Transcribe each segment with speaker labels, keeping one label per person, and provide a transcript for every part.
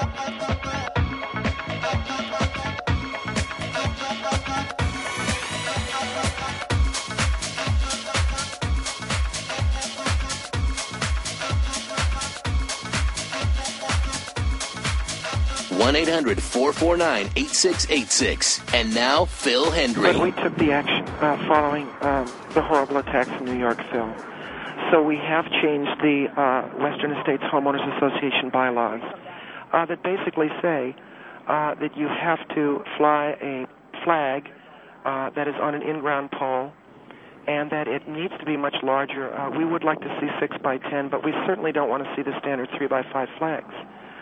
Speaker 1: 1-800-449-8686. And now, Phil Hendry.
Speaker 2: But we took the action following the horrible attacks in New York, Phil. So we have changed the Western States Homeowners Association bylaws that basically say that you have to fly a flag that is on an in-ground pole, and that it needs to be much larger. We would like to see 6 by 10, but we certainly don't want to see the standard 3 by 5 flags.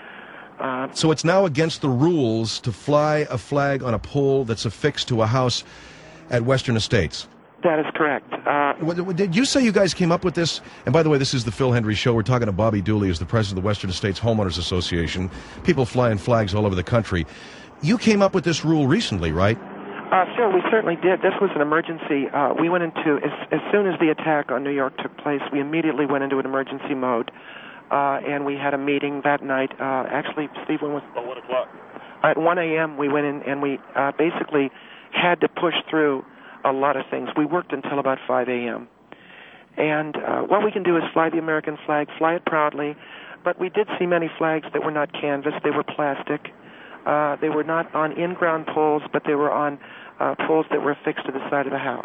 Speaker 3: So it's now against the rules to fly a flag on a pole that's affixed to a house at Western Estates.
Speaker 2: That is correct.
Speaker 3: Did you say you guys came up with this? And by the way, this is the Phil Hendry Show. We're talking to Bobby Dooley, who's the president of the Western Estates Homeowners Association. People flying flags all over the country. You came up with this rule recently, right?
Speaker 2: Phil, we certainly did. This was an emergency. We went into, as soon as the attack on New York took place, we immediately went into an emergency mode. And we had a meeting that night. Actually, Steve, when was it?
Speaker 4: 1 o'clock.
Speaker 2: At 1 a.m., we went in and we basically had to push through a lot of things. We worked until about 5 a.m. And what we can do is fly the American flag, fly it proudly. But we did see many flags that were not canvas. They were plastic. They were not on in-ground poles, but they were on poles that were affixed to the side of the house.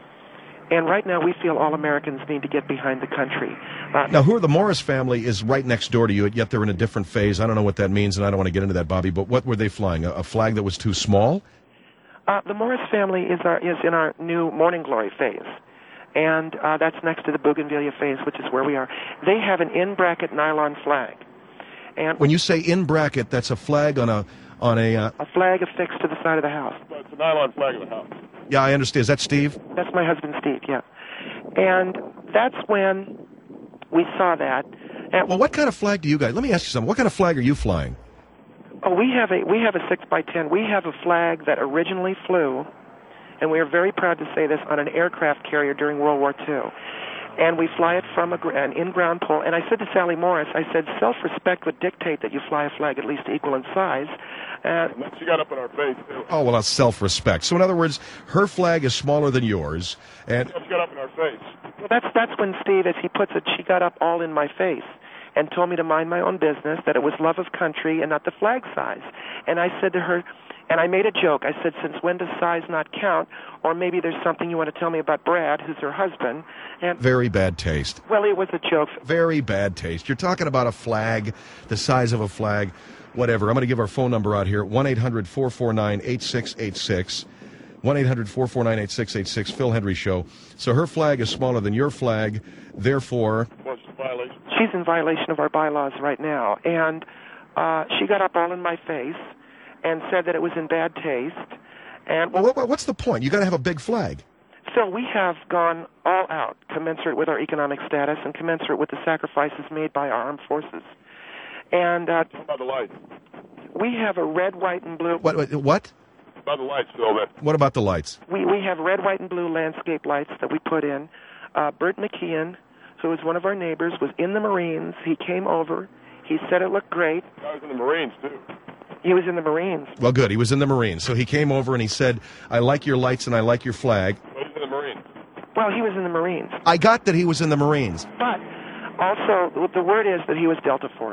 Speaker 2: And right now, we feel all Americans need to get behind the country.
Speaker 3: Now, the Morris family is right next door to you, yet they're in a different phase. I don't know what that means, and I don't want to get into that, Bobby, but what were they flying? A flag that was too small?
Speaker 2: The Morris family is in our new Morning Glory phase. And that's next to the Bougainvillea phase, which is where we are. They have an in-bracket nylon flag. And
Speaker 3: when you say in-bracket, that's a flag on a
Speaker 2: flag affixed to the side of the house.
Speaker 4: It's a nylon flag of the house.
Speaker 3: Yeah, I understand. Is that Steve?
Speaker 2: That's my husband, Steve, yeah. And that's when we saw that. And
Speaker 3: well, what kind of flag do you guys... Let me ask you something. What kind of flag are you flying?
Speaker 2: Oh, we have a 6 by 10. We have a flag that originally flew, and we are very proud to say this, on an aircraft carrier during World War II. And we fly it from an in-ground pole. And I said to Sally Morris, I said, self-respect would dictate that you fly a flag at least equal in size.
Speaker 4: And she got up in our face, too.
Speaker 3: Oh, well, that's self-respect. So, in other words, her flag is smaller than yours. And
Speaker 4: she got up in our face.
Speaker 2: Well, that's when Steve, as he puts it, she got up all in my face and told me to mind my own business, that it was love of country and not the flag size. And I said to her, and I made a joke. I said, since when does size not count? Or maybe there's something you want to tell me about Brad, who's her husband. And
Speaker 3: very bad taste.
Speaker 2: Well, it was a joke.
Speaker 3: Very bad taste. You're talking about a flag, the size of a flag, whatever. I'm going to give our phone number out here, 1-800-449-8686. 1-800-449-8686, Phil Hendry Show. So her flag is smaller than your flag, therefore...
Speaker 4: What's the violation?
Speaker 2: She's in violation of our bylaws right now. And she got up all in my face and said that it was in bad taste. And
Speaker 3: well, what's the point? You got to have a big flag.
Speaker 2: Phil, we have gone all out, commensurate with our economic status and commensurate with the sacrifices made by our armed forces. And
Speaker 4: what about the lights?
Speaker 2: We have a red, white, and blue.
Speaker 3: What?
Speaker 4: About the lights, Phil.
Speaker 3: What about the lights?
Speaker 2: We have red, white, and blue landscape lights that we put in. Bert McKeon, who is one of our neighbors, was in the Marines. He came over. He said it looked great.
Speaker 4: I was in the Marines, too.
Speaker 2: He was in the Marines.
Speaker 3: Well, good. He was in the Marines. So he came over and he said, I like your lights and I like your flag.
Speaker 4: Well, he's in the Marines.
Speaker 2: Well, he was in the Marines.
Speaker 3: I got that he was in the Marines.
Speaker 2: But also, the word is that he was Delta Force.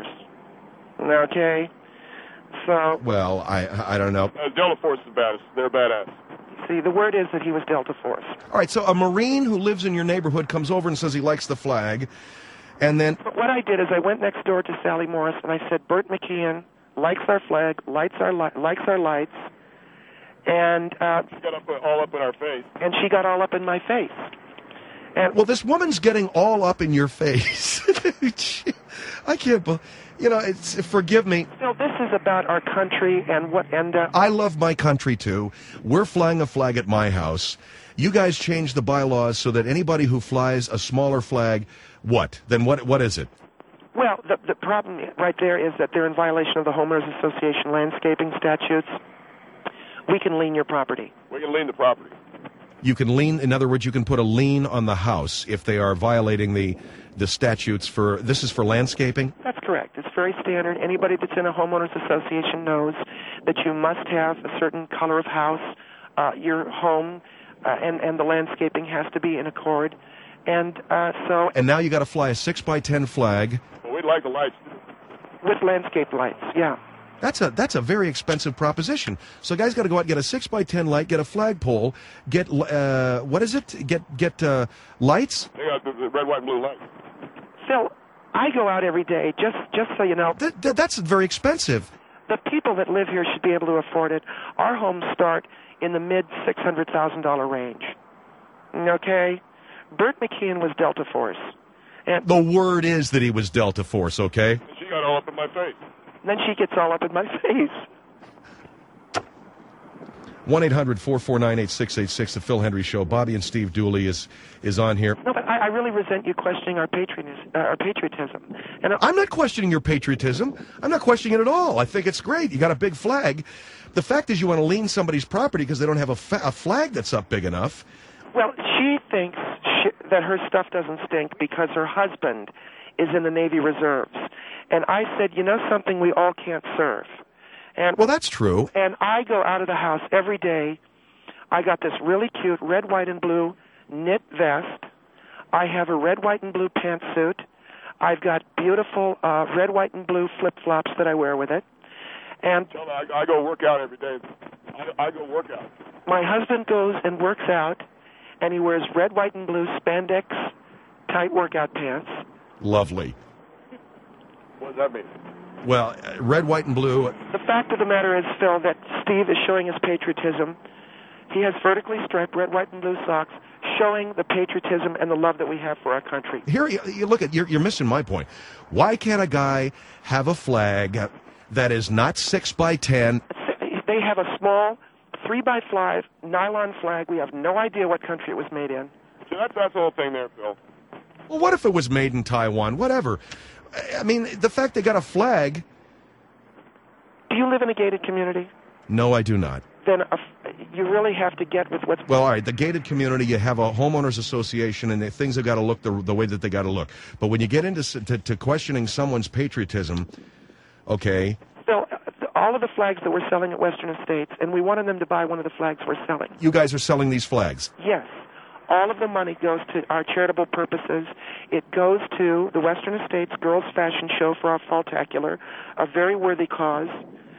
Speaker 2: Okay? So...
Speaker 3: Well, I don't know.
Speaker 4: Delta Force is bad. They're badass.
Speaker 2: See, the word is that he was Delta Force.
Speaker 3: All right, so a Marine who lives in your neighborhood comes over and says he likes the flag, and then...
Speaker 2: But what I did is I went next door to Sally Morris and I said, Bert McKeon likes our flag, likes our lights, and...
Speaker 4: she got all up in our face.
Speaker 2: And she got all up in my face. And
Speaker 3: well, this woman's getting all up in your face. I can't believe... You know, forgive me.
Speaker 2: No, this is about our country and what...
Speaker 3: I love my country, too. We're flying a flag at my house. You guys changed the bylaws so that anybody who flies a smaller flag, what? Then what is it?
Speaker 2: Well, the problem right there is that they're in violation of the Homeowners Association landscaping statutes. We can lien your property.
Speaker 4: We can lien the property.
Speaker 3: You can lien, in other words, you can put a lien on the house if they are violating the statutes for... This is for landscaping?
Speaker 2: That's correct. It's very standard. Anybody that's in a homeowners association knows that you must have a certain color of house, your home, and the landscaping has to be in accord. And so...
Speaker 3: And now you got to fly a 6x10 flag.
Speaker 4: Well, we'd like the lights.
Speaker 2: With landscape lights, yeah.
Speaker 3: That's a very expensive proposition. So guys got to go out and get a 6x10 light, get a flagpole, get what is it? Get lights.
Speaker 4: They got the red, white, and blue lights.
Speaker 2: Phil, I go out every day. Just so you know,
Speaker 3: That's very expensive.
Speaker 2: the people that live here should be able to afford it. Our homes start in the mid $600,000 range. Okay, Bert McKeon was Delta Force, and
Speaker 3: The word is that he was Delta Force. Okay.
Speaker 4: She got all up in my face.
Speaker 2: then she gets all up in my face.
Speaker 3: 1-800-449-8686, the Phil Hendry Show. Bobby and Steve Dooley is on here.
Speaker 2: No, but I really resent you questioning our patriotism. And
Speaker 3: I'm not questioning your patriotism. I'm not questioning it at all. I think it's great. You got a big flag. The fact is you want to lien somebody's property because they don't have a flag that's up big enough.
Speaker 2: well, she thinks that her stuff doesn't stink because her husband is in the Navy Reserves. And I said, you know something, we all can't serve. And
Speaker 3: Well, that's true.
Speaker 2: And I go out of the house every day. I got this really cute red, white, and blue knit vest. I have a red, white, and blue pantsuit. I've got beautiful red, white, and blue flip-flops that I wear with it. And
Speaker 4: Tell her I go work out every day. I go work out.
Speaker 2: my husband goes and works out, and he wears red, white, and blue spandex tight workout pants.
Speaker 3: Lovely.
Speaker 4: What does that mean?
Speaker 3: Well, red, white, and blue.
Speaker 2: The fact of the matter is, Phil, that Steve is showing his patriotism. He has vertically striped red, white, and blue socks, showing the patriotism and the love that we have for our country.
Speaker 3: Here, you look at you're missing my point. Why can't a guy have a flag that is not 6x10?
Speaker 2: They have a small 3x5 nylon flag. We have no idea what country it was made in.
Speaker 4: See, that's the whole thing there, Phil.
Speaker 3: Well, what if it was made in Taiwan? Whatever. I mean, the fact they got a flag.
Speaker 2: Do you live in a gated community?
Speaker 3: No, I do not.
Speaker 2: Then you really have to get with what's...
Speaker 3: Well, all right, the gated community, you have a homeowners association, and things have got to look the way that they got to look. But when you get into to questioning someone's patriotism, okay...
Speaker 2: Phil, all of the flags that we're selling at Western Estates, and we wanted them to buy one of the flags we're selling.
Speaker 3: You guys are selling these flags.
Speaker 2: Yes. All of the money goes to our charitable purposes. It goes to the Western Estates Girls Fashion Show for our Falltacular, a very worthy cause.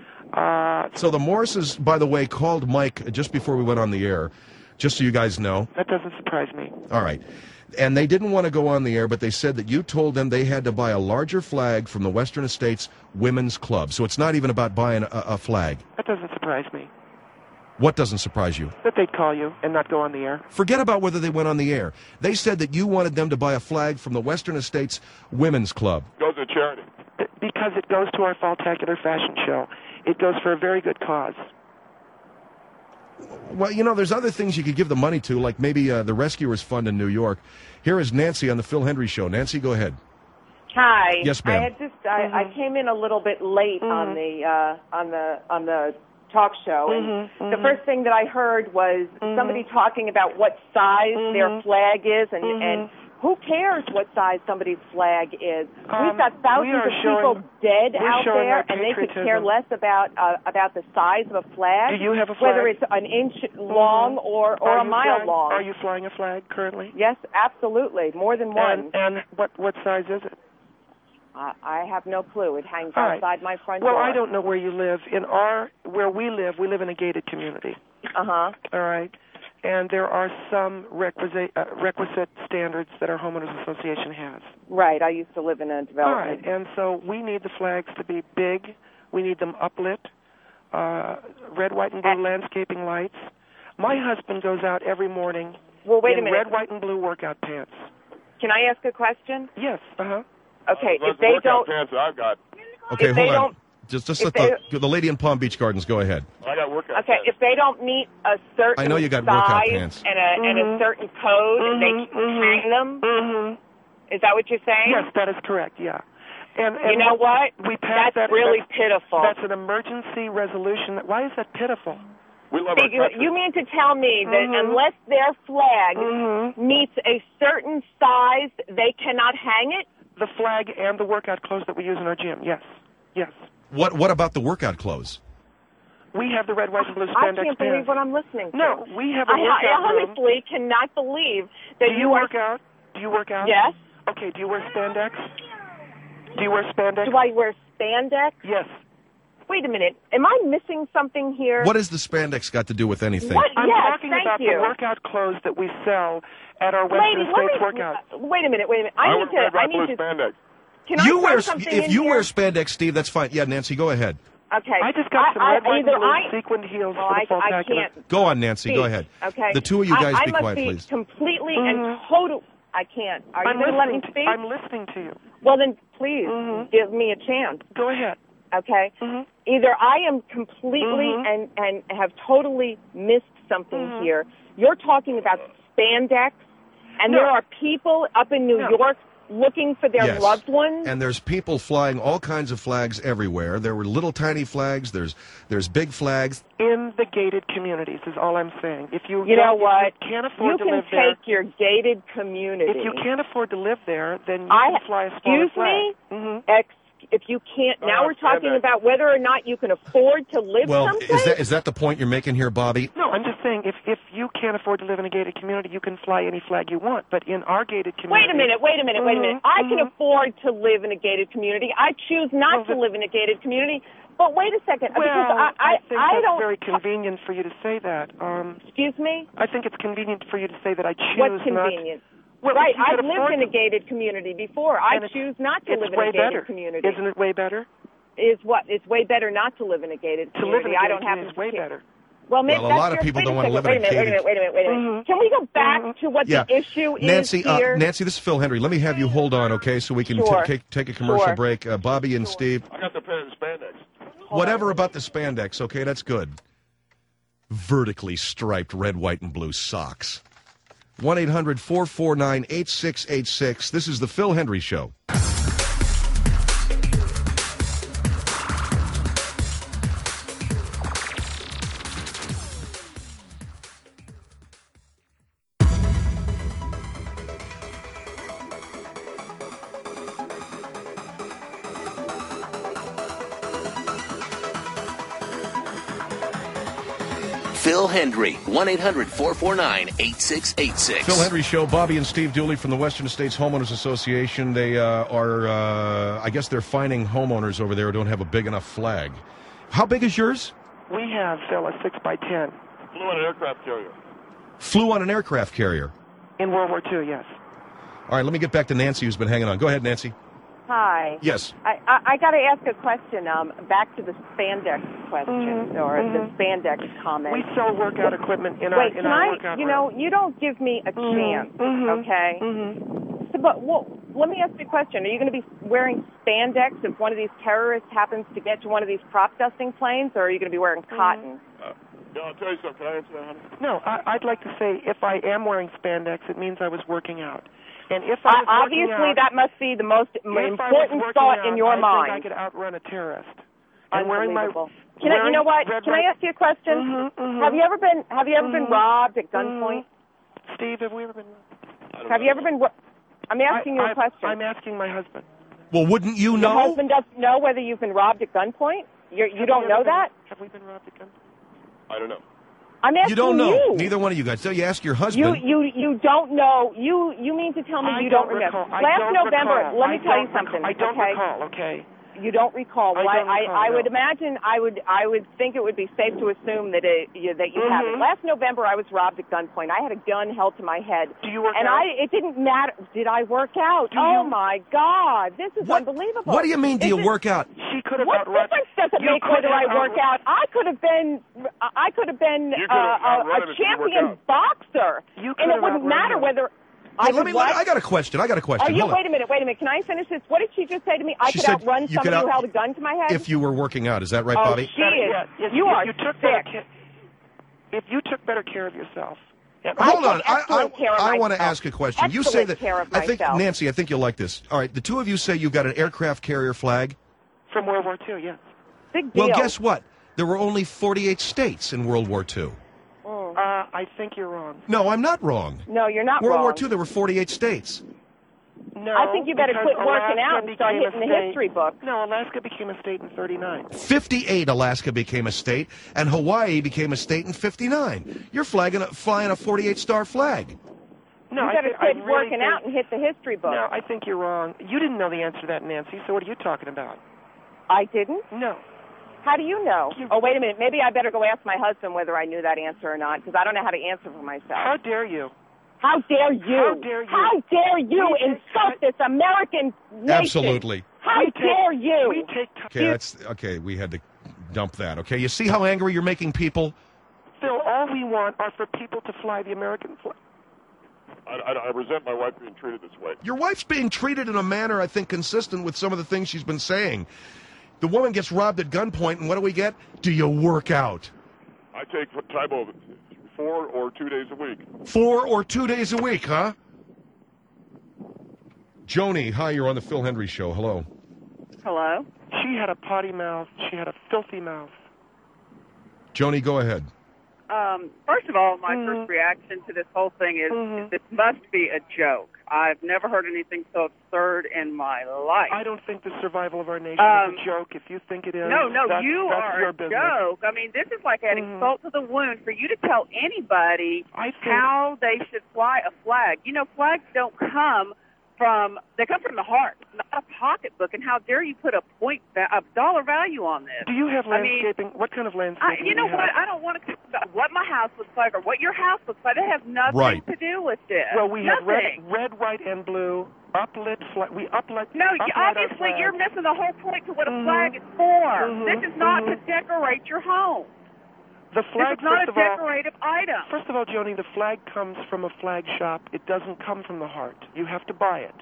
Speaker 3: So the Morrises, by the way, called Mike just before we went on the air, just so you guys know.
Speaker 2: That doesn't surprise me.
Speaker 3: All right. And they didn't want to go on the air, but they said that you told them they had to buy a larger flag from the Western Estates Women's Club. So it's not even about buying a flag.
Speaker 2: That doesn't surprise me.
Speaker 3: What doesn't surprise you?
Speaker 2: That they'd call you and not go on the air.
Speaker 3: Forget about whether they went on the air. They said that you wanted them to buy a flag from the Western Estates Women's Club.
Speaker 4: Goes to charity.
Speaker 2: Because it goes to our Falltacular fashion show. It goes for a very good cause.
Speaker 3: Well, you know, there's other things you could give the money to, like maybe the Rescuers Fund in New York. Here is Nancy on the Phil Hendry Show. Nancy, go ahead.
Speaker 5: Hi.
Speaker 3: Yes, ma'am.
Speaker 5: I had I came in a little bit late on the talk show, and the first thing that I heard was somebody talking about what size their flag is, and who cares what size somebody's flag is? We've got thousands of people dead out there, and they could care less about the size of a flag.
Speaker 2: Do you have a flag?
Speaker 5: Whether it's an inch long or a mile long.
Speaker 2: Are you flying a flag currently?
Speaker 5: Yes, absolutely, more than one.
Speaker 2: And what size is it?
Speaker 5: I have no clue. It hangs outside my front
Speaker 2: door.
Speaker 5: door.
Speaker 2: Well, I don't know where you live. Where we live in a gated community.
Speaker 5: Uh-huh.
Speaker 2: All right. And there are some requisite standards that our homeowners association has.
Speaker 5: Right. I used to live in a development.
Speaker 2: All right. And so we need the flags to be big. We need them uplit, red, white, and blue landscaping lights. My husband goes out every morning
Speaker 5: in
Speaker 2: red, white, and blue workout pants.
Speaker 5: Can I ask a question?
Speaker 2: Yes. Uh-huh.
Speaker 5: Okay. If they don't...
Speaker 4: pants I've got.
Speaker 3: Okay, hold on. Just let the lady in Palm Beach Gardens go ahead.
Speaker 4: I got workout
Speaker 5: Okay,
Speaker 4: pants.
Speaker 5: if they don't meet a certain
Speaker 3: I know you got workout
Speaker 5: size
Speaker 3: pants.
Speaker 5: and a certain code, they can hang them? Is that what you're saying?
Speaker 2: Yes, that is correct, yeah. And
Speaker 5: you know what?
Speaker 2: We passed
Speaker 5: That's really pitiful.
Speaker 2: That's an emergency resolution. Why is that pitiful?
Speaker 4: We love our country.
Speaker 5: You mean to tell me that unless their flag meets a certain size, they cannot hang it?
Speaker 2: The flag and the workout clothes that we use in our gym, yes. Yes.
Speaker 3: What about the workout clothes?
Speaker 2: We have the red, white, and blue
Speaker 5: I
Speaker 2: spandex
Speaker 5: can't believe
Speaker 2: pants.
Speaker 5: what I'm listening to.
Speaker 2: No, we have a
Speaker 5: I
Speaker 2: workout room.
Speaker 5: honestly cannot believe that
Speaker 2: Do you work out? Do you work out?
Speaker 5: Yes.
Speaker 2: Okay, do you wear spandex? Do you wear spandex?
Speaker 5: Do I wear spandex?
Speaker 2: Yes.
Speaker 5: Wait a minute. Am I missing something here?
Speaker 3: What has the spandex got to do with anything?
Speaker 5: What?
Speaker 2: I'm
Speaker 5: Yes,
Speaker 2: talking
Speaker 5: thank
Speaker 2: about
Speaker 5: you.
Speaker 2: the workout clothes that we sell at our Western States workout.
Speaker 5: Wait a minute.
Speaker 4: I wear red, white, blue spandex.
Speaker 5: Can
Speaker 3: You
Speaker 5: I
Speaker 3: wear
Speaker 5: throw something in
Speaker 3: if you
Speaker 5: here?
Speaker 3: wear spandex, Steve, that's fine. Yeah, Nancy, go ahead.
Speaker 5: Okay.
Speaker 2: I just got some red, white, and
Speaker 5: either
Speaker 2: blue sequined heels
Speaker 5: well,
Speaker 2: for the fall
Speaker 5: I
Speaker 2: pack.
Speaker 5: can't.
Speaker 3: Go on, Nancy. Go
Speaker 5: speak,
Speaker 3: ahead.
Speaker 5: Okay.
Speaker 3: The two of you guys
Speaker 5: I
Speaker 3: be
Speaker 5: must
Speaker 3: quiet,
Speaker 5: be
Speaker 3: please.
Speaker 5: completely and total. I can't. Are you going to let me speak?
Speaker 2: I'm listening to you.
Speaker 5: Well, then please give me a chance.
Speaker 2: Go ahead.
Speaker 5: Okay. Either I am completely and have totally missed something here. You're talking about spandex, and
Speaker 2: No.
Speaker 5: there are people up in New York looking for their
Speaker 3: Yes.
Speaker 5: loved ones.
Speaker 3: And there's people flying all kinds of flags everywhere. There were little tiny flags. There's big flags.
Speaker 2: In the gated communities is all I'm saying. If you
Speaker 5: You know
Speaker 2: if
Speaker 5: what?
Speaker 2: you can't afford
Speaker 5: You
Speaker 2: to
Speaker 5: can
Speaker 2: live there,
Speaker 5: take your gated community.
Speaker 2: if you can't afford to live there, then you can fly a smaller
Speaker 5: Excuse me?
Speaker 2: flag.
Speaker 5: If you can't, now we're talking
Speaker 4: spandex.
Speaker 5: about whether or not you can afford to live
Speaker 3: Well,
Speaker 5: someplace.
Speaker 3: is that the point you're making here, Bobby?
Speaker 2: No, I'm just saying if you can't afford to live in a gated community, you can fly any flag you want. But in our gated community,
Speaker 5: Wait a minute. I can afford to live in a gated community. I choose not to live in a gated community. But wait a second,
Speaker 2: Well,
Speaker 5: because
Speaker 2: I think
Speaker 5: I
Speaker 2: that's
Speaker 5: don't.
Speaker 2: very convenient for you to say that.
Speaker 5: Excuse me?
Speaker 2: I think it's convenient for you to say that I choose
Speaker 5: What's
Speaker 2: not.
Speaker 5: convenient?
Speaker 2: Well,
Speaker 5: Right,
Speaker 2: if you
Speaker 5: I've
Speaker 2: could
Speaker 5: lived
Speaker 2: afford
Speaker 5: in a
Speaker 2: to-
Speaker 5: gated community before. I
Speaker 2: and it's-
Speaker 5: choose not to
Speaker 2: it's
Speaker 5: live in
Speaker 2: way
Speaker 5: a gated
Speaker 2: better.
Speaker 5: community.
Speaker 2: Isn't it way better?
Speaker 5: Is what? It's way better not to live in a gated
Speaker 2: To
Speaker 5: community.
Speaker 2: live in a
Speaker 5: I
Speaker 2: gated
Speaker 5: don't have
Speaker 2: community is
Speaker 5: to
Speaker 2: way
Speaker 5: care.
Speaker 2: better.
Speaker 5: Well, maybe
Speaker 3: Well, a
Speaker 5: that's
Speaker 3: lot of
Speaker 5: your-
Speaker 3: people
Speaker 5: wait
Speaker 3: don't
Speaker 5: a
Speaker 3: wanna
Speaker 5: second,
Speaker 3: live in a
Speaker 5: Wait a minute. Can we go back to what
Speaker 3: Yeah.
Speaker 5: the issue
Speaker 3: Nancy,
Speaker 5: is here?
Speaker 3: Nancy, this is Phil Henry. Let me have you hold on, okay, so we can
Speaker 5: Sure.
Speaker 3: take a commercial
Speaker 5: Sure.
Speaker 3: break. Bobby and Steve,
Speaker 4: I got the pair of spandex.
Speaker 3: whatever about the spandex, okay, that's good. Vertically striped red, white, and blue socks. 1-800-449-8686. This is the Phil Henry Show.
Speaker 1: Phil Hendry, 1-800-449-8686.
Speaker 3: Phil Henry Show, Bobby and Steve Dooley from the Western States Homeowners Association. They I guess they're finding homeowners over there who don't have a big enough flag. How big is yours?
Speaker 2: We have, Phil, a 6x10
Speaker 4: Flew on an aircraft carrier.
Speaker 3: Flew on an aircraft carrier.
Speaker 2: in World War II, yes.
Speaker 3: All right, let me get back to Nancy, who's been hanging on. Go ahead, Nancy.
Speaker 5: Hi.
Speaker 3: Yes.
Speaker 5: I got to ask a question. Back to the spandex question or the spandex comment.
Speaker 2: We sell workout equipment in
Speaker 5: Wait,
Speaker 2: our
Speaker 5: can I?
Speaker 2: workout
Speaker 5: You
Speaker 2: room.
Speaker 5: know, you don't give me a chance, okay? So, but let me ask you a question. Are you going to be wearing spandex if one of these terrorists happens to get to one of these crop dusting planes, or are you going to be wearing cotton?
Speaker 4: Yeah, I'll tell you something. Can I answer that, honey?
Speaker 2: No, I'd like to say if I am wearing spandex, it means I was working out. And if I was
Speaker 5: Obviously,
Speaker 2: working out,
Speaker 5: that must be the most
Speaker 2: if I was
Speaker 5: important
Speaker 2: working
Speaker 5: thought
Speaker 2: out,
Speaker 5: in your
Speaker 2: I
Speaker 5: mind.
Speaker 2: think I could outrun a terrorist. And wearing my
Speaker 5: Unbelievable. You know what? Can I ask you a question? Have you ever been robbed at gunpoint?
Speaker 2: Steve, have we ever been?
Speaker 5: Have you ever been? I'm asking you a question.
Speaker 2: I'm asking my husband.
Speaker 3: Well, wouldn't you
Speaker 5: Your
Speaker 3: know?
Speaker 5: husband doesn't know whether you've been robbed at gunpoint. You don't know that?
Speaker 2: Have we been robbed at gunpoint?
Speaker 4: I don't know.
Speaker 5: I'm asking
Speaker 3: You don't know.
Speaker 5: you.
Speaker 3: Neither one of you guys. So you ask your husband.
Speaker 5: You don't know. You mean to tell me
Speaker 2: I
Speaker 5: you don't remember?
Speaker 2: recall. I
Speaker 5: Last
Speaker 2: don't
Speaker 5: November,
Speaker 2: recall.
Speaker 5: let me
Speaker 2: I
Speaker 5: tell you
Speaker 2: don't
Speaker 5: something.
Speaker 2: recall. I don't
Speaker 5: okay?
Speaker 2: recall. Okay.
Speaker 5: You don't recall. Well,
Speaker 2: I don't recall,
Speaker 5: I would
Speaker 2: no.
Speaker 5: imagine. I would think it would be safe to assume that you haven't. Last November, I was robbed at gunpoint. I had a gun held to my head.
Speaker 2: Do you work
Speaker 5: and
Speaker 2: out?
Speaker 5: it didn't matter. Did I work out?
Speaker 2: Do
Speaker 5: Oh
Speaker 2: you-
Speaker 5: my God, this is unbelievable.
Speaker 3: What do you mean? Do you work out?
Speaker 2: She could have
Speaker 5: What
Speaker 2: outrun.
Speaker 5: difference does it
Speaker 2: You
Speaker 5: make
Speaker 2: could
Speaker 5: whether I
Speaker 2: have
Speaker 5: work
Speaker 2: outrun-
Speaker 5: out? I could have been
Speaker 4: You could have outrun him
Speaker 5: a
Speaker 4: if you work
Speaker 5: champion
Speaker 4: out.
Speaker 5: boxer,
Speaker 2: You could
Speaker 5: and it
Speaker 2: have
Speaker 5: wouldn't
Speaker 2: outrun
Speaker 5: matter
Speaker 2: him.
Speaker 5: whether.
Speaker 3: Well,
Speaker 5: I could what?
Speaker 3: I got a question.
Speaker 5: Are you?
Speaker 3: Hold on.
Speaker 5: Wait a minute. Can I finish this? What did she just say to me? I
Speaker 3: She
Speaker 5: could
Speaker 3: said
Speaker 5: outrun
Speaker 3: you could
Speaker 5: somebody who
Speaker 3: out-
Speaker 5: held a gun to my head.
Speaker 3: If you were working out, is that right,
Speaker 5: oh,
Speaker 3: Bobby?
Speaker 5: she is.
Speaker 2: Yeah, if
Speaker 5: you are
Speaker 2: if you took
Speaker 5: sick.
Speaker 2: if you took better care of yourself. And
Speaker 3: Hold
Speaker 5: I
Speaker 3: on.
Speaker 5: take excellent care of
Speaker 3: I want to
Speaker 5: myself.
Speaker 3: ask a question. You say
Speaker 5: Excellent
Speaker 3: that.
Speaker 5: care of
Speaker 3: I think
Speaker 5: myself.
Speaker 3: Nancy. I think you'll like this. All right. The two of you say you've got an aircraft carrier flag.
Speaker 2: From World War II, yes.
Speaker 5: Big deal.
Speaker 3: Well, guess what? There were only 48 states in World War II.
Speaker 2: I think you're wrong.
Speaker 3: No, I'm not wrong.
Speaker 5: No, you're not
Speaker 3: World
Speaker 5: wrong.
Speaker 3: War II, there were 48 states.
Speaker 2: No,
Speaker 5: I think you better
Speaker 2: because
Speaker 5: quit working out and start
Speaker 2: became a
Speaker 5: hitting the
Speaker 2: state.
Speaker 5: history book.
Speaker 2: No, Alaska became a state in 39.
Speaker 3: 58, Alaska became a state, and Hawaii became a state in 59. You're flying a 48-star flag.
Speaker 5: You
Speaker 2: No,
Speaker 5: better
Speaker 2: I
Speaker 5: quit
Speaker 2: really
Speaker 5: working
Speaker 2: think,
Speaker 5: out and hit the history book.
Speaker 2: No, I think you're wrong. You didn't know the answer to that, Nancy, so what are you talking about?
Speaker 5: I didn't?
Speaker 2: No.
Speaker 5: How do you know? Oh, wait a minute. Maybe I better go ask my husband whether I knew that answer or not, because I don't know how to answer for myself.
Speaker 2: How dare you?
Speaker 5: How dare you?
Speaker 2: How dare you?
Speaker 5: How dare you insult this American nation?
Speaker 3: Absolutely.
Speaker 5: How dare you?
Speaker 2: We take
Speaker 3: Okay, we had to dump that. Okay, you see how angry you're making people?
Speaker 2: Phil, all we want are for people to fly the American flag.
Speaker 4: I resent my wife being treated this way.
Speaker 3: Your wife's being treated in a manner, I think, consistent with some of the things she's been saying. The woman gets robbed at gunpoint, and what do we get? Do you work out?
Speaker 4: I take Tybo 4 or 2 days a week.
Speaker 3: 4 or 2 days a week, huh? Joni, hi, you're on the Phil Hendry Show. Hello.
Speaker 6: Hello?
Speaker 2: She had a potty mouth. She had a filthy mouth.
Speaker 3: Joni, go ahead.
Speaker 6: First of all, my first reaction to this whole thing is this must be a joke. I've never heard anything so absurd in my life.
Speaker 2: I don't think the survival of our nation is a joke. If you think it is,
Speaker 6: No,
Speaker 2: that's
Speaker 6: you are
Speaker 2: your
Speaker 6: a
Speaker 2: business.
Speaker 6: joke. I mean, this is like adding salt to the wound for you to tell anybody how they should fly a flag. You know, flags don't come they come from the heart, not a pocketbook. And how dare you put a dollar value on this?
Speaker 2: Do you have landscaping?
Speaker 6: I mean,
Speaker 2: what kind of landscaping?
Speaker 6: You know what? I don't want to talk about what my house looks like or what your house looks like. It has nothing to do with this.
Speaker 2: Well, we have
Speaker 6: nothing.
Speaker 2: red, white, and blue uplit flag. We uplit.
Speaker 6: No,
Speaker 2: uplight
Speaker 6: obviously you're missing the whole point to what a flag is for. This is not to decorate your home.
Speaker 2: The flag,
Speaker 6: this is not a decorative item.
Speaker 2: First of all, Joni, the flag comes from a flag shop. It doesn't come from the heart. You have to buy it.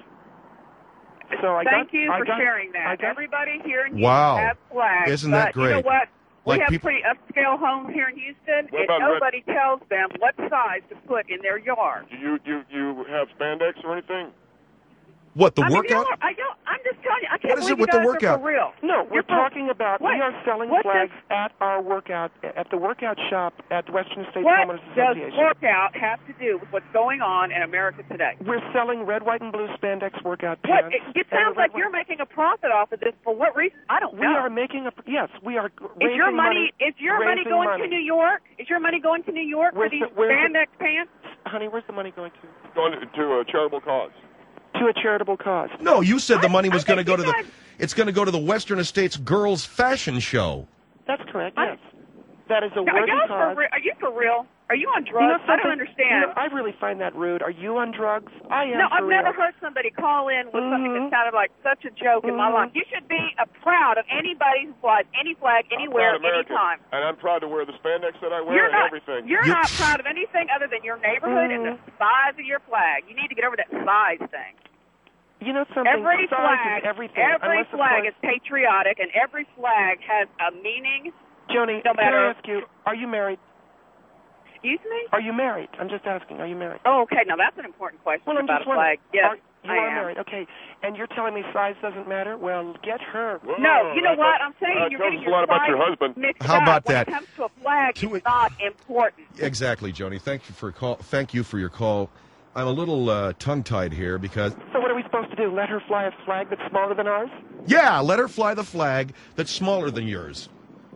Speaker 2: So
Speaker 6: Thank you for sharing that. Everybody here in Houston has flags.
Speaker 3: Isn't that great?
Speaker 6: You know what?
Speaker 3: Like
Speaker 6: we have pretty upscale homes here in Houston, and nobody tells them what size to put in their yard.
Speaker 4: Do you have spandex or anything?
Speaker 3: What, the workout?
Speaker 6: I'm just telling you, I can't
Speaker 3: What is
Speaker 6: believe
Speaker 3: it with
Speaker 6: you
Speaker 3: the
Speaker 6: guys
Speaker 3: workout?
Speaker 6: are for real.
Speaker 2: No, we're talking about, we are selling flags at our workout, at the workout shop at the Western States Homeowners Association.
Speaker 6: What does workout have to do with what's going on in America today?
Speaker 2: We're selling red, white, and blue spandex workout pants.
Speaker 6: It sounds like you're making a profit off of this. For what reason? I don't know.
Speaker 2: We are making yes, we are
Speaker 6: Is
Speaker 2: raising
Speaker 6: your money going to New York? Is your money going to New York for these spandex pants?
Speaker 2: Honey, where's the money going to?
Speaker 4: Going to a charitable cause.
Speaker 2: To a charitable cause.
Speaker 3: No, you said the money was going to go to it's going to go to the Western Estates Girls Fashion Show.
Speaker 2: That's correct, yes. That is a worthy cause.
Speaker 6: Are you for real? Are you on drugs? I don't understand.
Speaker 2: I really find that rude. Are you on drugs? I am.
Speaker 6: No, I've never heard somebody call in with something that sounded like such a joke in my life. You should be proud of anybody who flies any flag anywhere, anytime.
Speaker 4: And I'm proud to wear the spandex that I wear and everything.
Speaker 6: You're not proud of anything other than your neighborhood and the size of your flag. You need to get over that size thing.
Speaker 2: You know something?
Speaker 6: Every flag
Speaker 2: is
Speaker 6: patriotic, and every flag has a meaning.
Speaker 2: Joni,
Speaker 6: no
Speaker 2: can I ask you, are you married?
Speaker 6: Excuse me?
Speaker 2: Are you married? I'm just asking, are you married?
Speaker 6: Oh, okay. Now, that's an important question about a flag. Yes,
Speaker 2: you are married. Okay. And you're telling me size doesn't matter? Well, get her.
Speaker 4: Whoa,
Speaker 6: no, you know what? I'm saying you're getting your size
Speaker 4: your husband.
Speaker 6: mixed
Speaker 3: How about
Speaker 6: up. When
Speaker 3: that?
Speaker 6: it comes to a flag, it's not important.
Speaker 3: Exactly, Joni. Thank you for your call. I'm a little tongue-tied here because...
Speaker 2: So what are we supposed to do? Let her fly a flag that's smaller than ours?
Speaker 3: Yeah, let her fly the flag that's smaller than yours.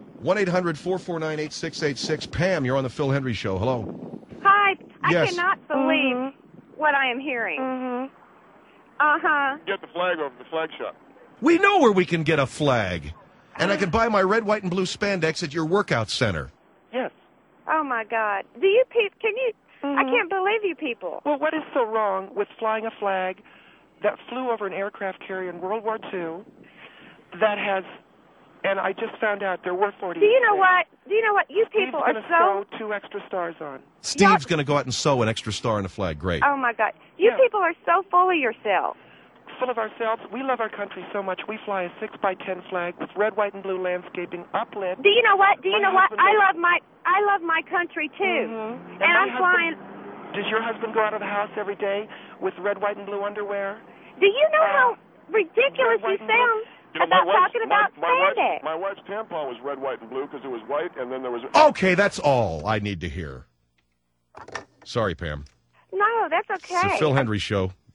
Speaker 3: 1-800-449-8686. Pam, you're on the Phil Hendry Show. Hello.
Speaker 7: Hi.
Speaker 3: Yes.
Speaker 7: I cannot believe what I am hearing.
Speaker 4: Get the flag over the flag shop.
Speaker 3: We know where we can get a flag. And I can buy my red, white, and blue spandex at your workout center.
Speaker 2: Yes.
Speaker 7: Oh, my God. Do you can you... I can't believe you people.
Speaker 2: Well, what is so wrong with flying a flag that flew over an aircraft carrier in World War II that has, and I just found out there were 40.
Speaker 7: Do you know what? You people are
Speaker 2: Steve's
Speaker 7: so...
Speaker 2: going to sew 2 extra stars on.
Speaker 3: Steve's going to go out and sew an extra star on a flag. Great.
Speaker 7: Oh, my God. You people are so full of yourselves.
Speaker 2: Full of ourselves. We love our country so much. We fly a 6x10 flag with red, white, and blue landscaping uplit.
Speaker 7: Do you know what? I love my country too. And I'm flying.
Speaker 2: Does your husband go out of the house every day with red, white, and blue underwear?
Speaker 7: Do you know how ridiculous you sound about talking about spandex?
Speaker 4: My wife's tampon was red, white, and blue because it was white, and then there was...
Speaker 3: Okay, that's all I need to hear. Sorry, Pam.
Speaker 7: No, that's okay.
Speaker 3: It's the Phil Hendry Show.